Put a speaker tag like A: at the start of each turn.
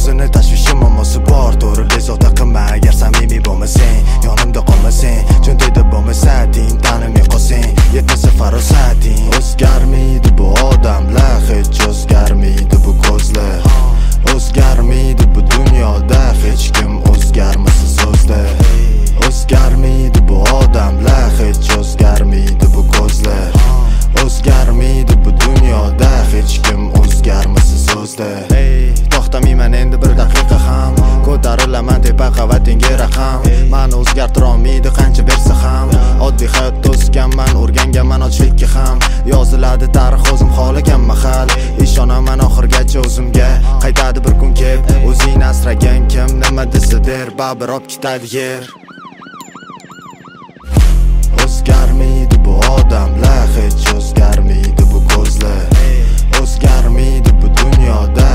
A: o'zini tashvishim amosi bor. To'g'ri bezovta qilma agar samimiy bo'lmasang, yonimda qolmasang, cho'ntagida bo'lmasa ting tanimay qolsang, yetmasa farosating. O'zgarmaydi bu odamlar, hech o'zgarmaydi bu ko'zlar, o'zgarmaydi bu dunyoda hech kim o'zgarmasa so'zlar. O'zgarmaydi bu odamlar, hech o'zgarmaydi bu ko'zlar, o'zgarmaydi bu dunyoda hech kim o'zgarmasa so'zlar. To'xtamayman endi bir daqiqa ham, ko'tarilaman tepa qavatingga raqam. Mani o'zgartira olmaydi qancha bersa ham, oddiy hayotda o'sganman, o'rganganman ochlikka ham. Yoziladi tarix o'zim xohlagan mahal, ishonaman oxirgacha o'zimga. Qaytadi bir kun kelib, o'zingni asragan kim nima desa der, baribir olib ketadi yer. O'zgarmaydi bu odamlar, hech o'zgarmaydi bu ko'zlar, o'zgarmaydi bu dunyoda